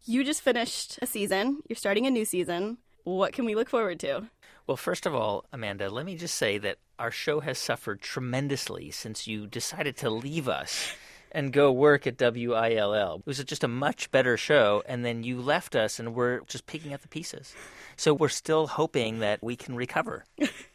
You just finished a season. You're starting a new season. What can we look forward to? Well, first of all, Amanda, let me just say that our show has suffered tremendously since you decided to leave us and go work at WILL. It was just a much better show, and then you left us, and we're just picking up the pieces. So we're still hoping that we can recover.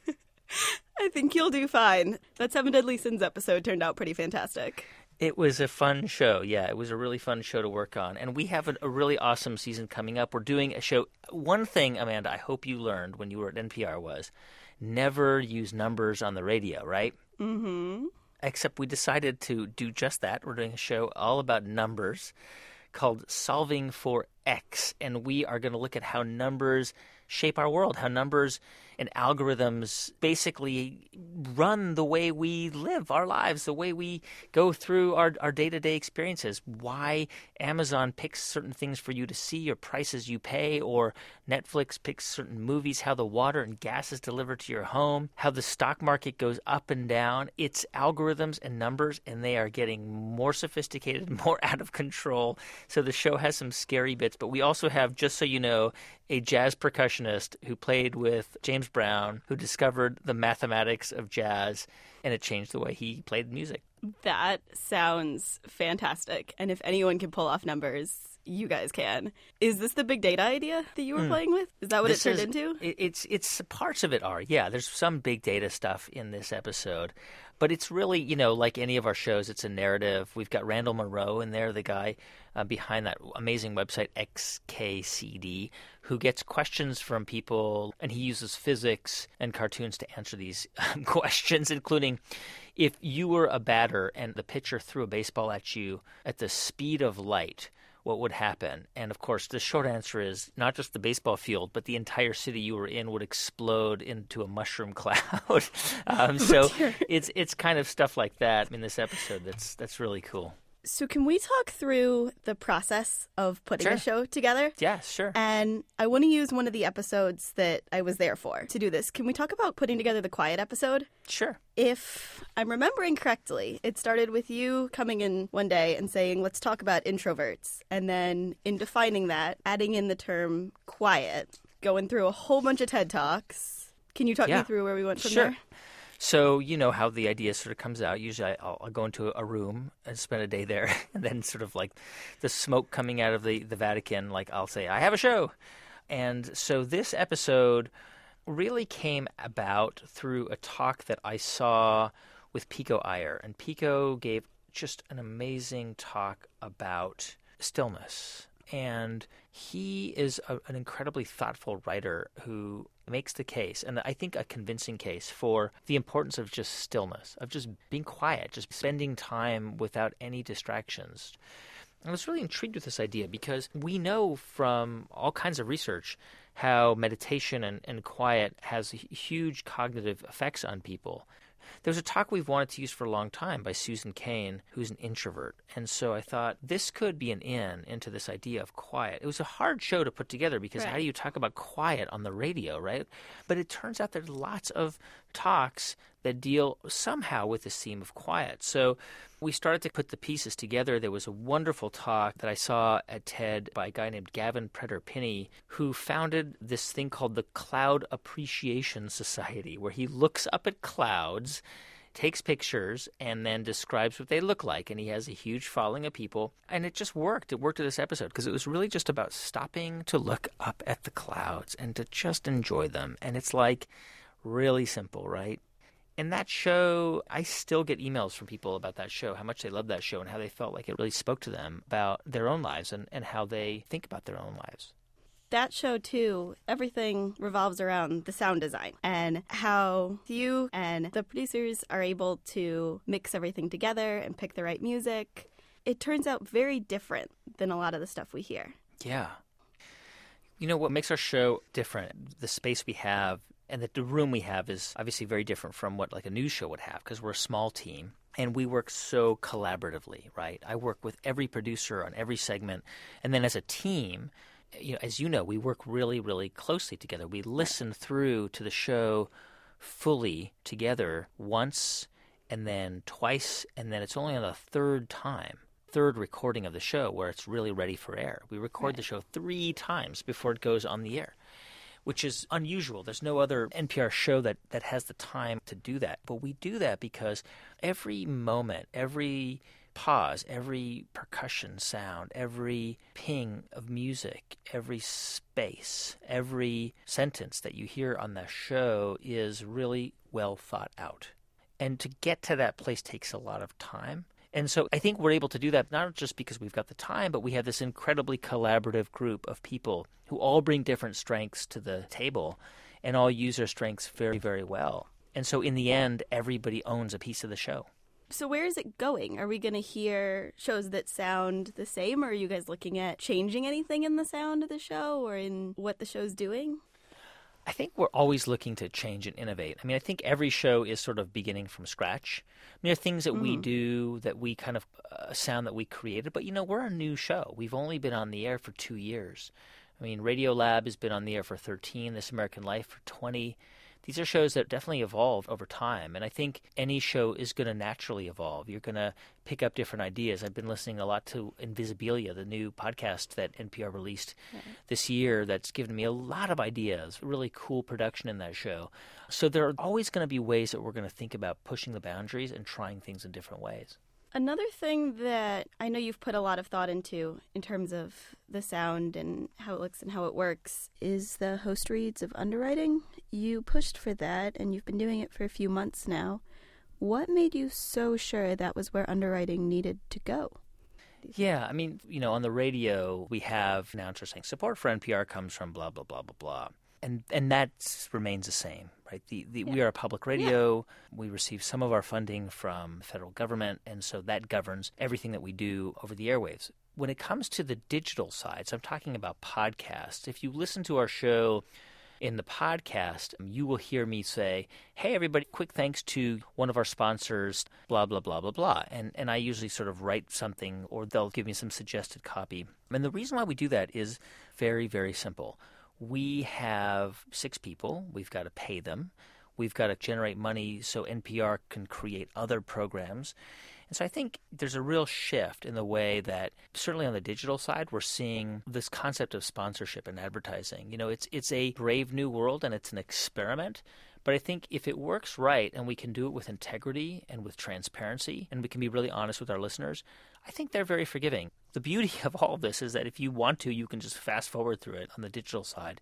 I think you'll do fine. That 7 Deadly Sins episode turned out pretty fantastic. It was a fun show. Yeah, it was a really fun show to work on. And we have a really awesome season coming up. We're doing a show. One thing, Amanda, I hope you learned when you were at NPR was never use numbers on the radio, right? Mm-hmm. Except we decided to do just that. We're doing a show all about numbers called Solving for X. And we are going to look at how numbers shape our world, how numbers and algorithms basically run the way we live our lives, the way we go through our day-to-day experiences, why Amazon picks certain things for you to see or prices you pay, or Netflix picks certain movies, how the water and gas is delivered to your home, how the stock market goes up and down. It's algorithms and numbers, and they are getting more sophisticated, more out of control. So the show has some scary bits, but we also have, just so you know, a jazz percussionist who played with James Brown, who discovered the mathematics of jazz, and it changed the way he played music. That sounds fantastic. And if anyone can pull off numbers, you guys can. Is this the big data idea that you were playing with? Is that what it turned into? It's parts of it are. Yeah, there's some big data stuff in this episode. But it's really, like any of our shows, it's a narrative. We've got Randall Munroe in there, the guy behind that amazing website, XKCD, who gets questions from people, and he uses physics and cartoons to answer these questions, including if you were a batter and the pitcher threw a baseball at you at the speed of light, what would happen? And, of course, the short answer is not just the baseball field, but the entire city you were in would explode into a mushroom cloud. So it's kind of stuff like that in this episode that's really cool. So can we talk through the process of putting a show together? Yeah, sure. And I want to use one of the episodes that I was there for to do this. Can we talk about putting together the Quiet episode? Sure. If I'm remembering correctly, it started with you coming in one day and saying, let's talk about introverts. And then in defining that, adding in the term quiet, going through a whole bunch of TED Talks. Can you talk me through where we went from there? So you know how the idea sort of comes out. Usually I'll go into a room and spend a day there, and then sort of like the smoke coming out of the Vatican, like I'll say, I have a show. And so this episode really came about through a talk that I saw with Pico Iyer. And Pico gave just an amazing talk about stillness. And he is an incredibly thoughtful writer who makes the case, and I think a convincing case, for the importance of just stillness, of just being quiet, just spending time without any distractions. I was really intrigued with this idea because we know from all kinds of research how meditation and quiet has huge cognitive effects on people. There was a talk we've wanted to use for a long time by Susan Cain, who's an introvert. And so I thought this could be an into this idea of quiet. It was a hard show to put together because how do you talk about quiet on the radio, right? But it turns out there's lots of talks that deal somehow with this theme of quiet. So we started to put the pieces together. There was a wonderful talk that I saw at TED by a guy named Gavin Preder-Pinney, who founded this thing called the Cloud Appreciation Society, where he looks up at clouds, takes pictures, and then describes what they look like. And he has a huge following of people. And it just worked. It worked in this episode because it was really just about stopping to look up at the clouds and to just enjoy them. And it's like really simple, right? And that show, I still get emails from people about that show, how much they love that show and how they felt like it really spoke to them about their own lives and how they think about their own lives. That show, too, everything revolves around the sound design and how you and the producers are able to mix everything together and pick the right music. It turns out very different than a lot of the stuff we hear. Yeah. You know, what makes our show different, the space we have, and the room we have is obviously very different from what like a news show would have because we're a small team and we work so collaboratively, right? I work with every producer on every segment. And then as a team, as you know, we work really, really closely together. We listen through to the show fully together once and then twice, and then it's only on the third time third recording of the show where it's really ready for air. We record the show 3 times before it goes on the air, which is unusual. There's no other NPR show that has the time to do that. But we do that because every moment, every pause, every percussion sound, every ping of music, every space, every sentence that you hear on the show is really well thought out. And to get to that place takes a lot of time. And so I think we're able to do that not just because we've got the time, but we have this incredibly collaborative group of people who all bring different strengths to the table and all use their strengths very, very well. And so in the end, everybody owns a piece of the show. So where is it going? Are we going to hear shows that sound the same, or are you guys looking at changing anything in the sound of the show or in what the show's doing? I think we're always looking to change and innovate. I mean, I think every show is sort of beginning from scratch. I mean, there are things that we do that we kind of sound that we created, but, we're a new show. We've only been on the air for 2 years. I mean, Radiolab has been on the air for 13, This American Life for 20. These are shows that definitely evolved over time, and I think any show is going to naturally evolve. You're going to pick up different ideas. I've been listening a lot to Invisibilia, the new podcast that NPR released this year that's given me a lot of ideas, really cool production in that show. So there are always going to be ways that we're going to think about pushing the boundaries and trying things in different ways. Another thing that I know you've put a lot of thought into in terms of the sound and how it looks and how it works is the host reads of underwriting. You pushed for that, and you've been doing it for a few months now. What made you so sure that was where underwriting needed to go? Yeah, I mean, on the radio, we have announcers saying support for NPR comes from blah, blah, blah, blah, blah. And that remains the same, right? We are a public radio. Yeah. We receive some of our funding from the federal government, and so that governs everything that we do over the airwaves. When it comes to the digital side, so I'm talking about podcasts, if you listen to our show in the podcast, you will hear me say, hey, everybody, quick thanks to one of our sponsors, blah, blah, blah, blah, blah. And I usually sort of write something, or they'll give me some suggested copy. And the reason why we do that is very, very simple. We have 6 people. We've got to pay them. We've got to generate money so NPR can create other programs. And so I think there's a real shift in the way that, certainly on the digital side, we're seeing this concept of sponsorship and advertising. It's a brave new world, and it's an experiment. But I think if it works right and we can do it with integrity and with transparency, and we can be really honest with our listeners, I think they're very forgiving. The beauty of all of this is that if you want to, you can just fast forward through it on the digital side.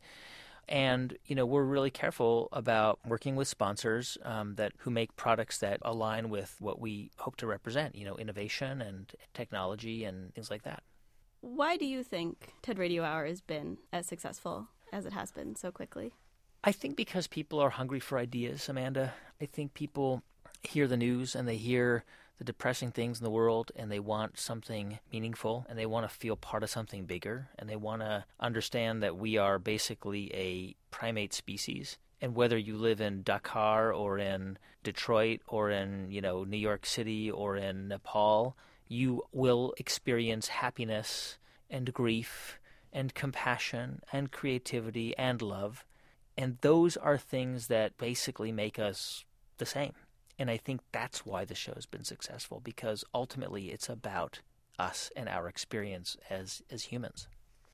And, we're really careful about working with sponsors who make products that align with what we hope to represent, innovation and technology and things like that. Why do you think TED Radio Hour has been as successful as it has been so quickly? I think because people are hungry for ideas, Amanda. I think people hear the news and they hear the depressing things in the world, and they want something meaningful, and they want to feel part of something bigger, and they want to understand that we are basically a primate species. And whether you live in Dakar or in Detroit or in, New York City or in Nepal, you will experience happiness and grief and compassion and creativity and love. And those are things that basically make us the same. And I think that's why the show has been successful, because ultimately it's about us and our experience as humans.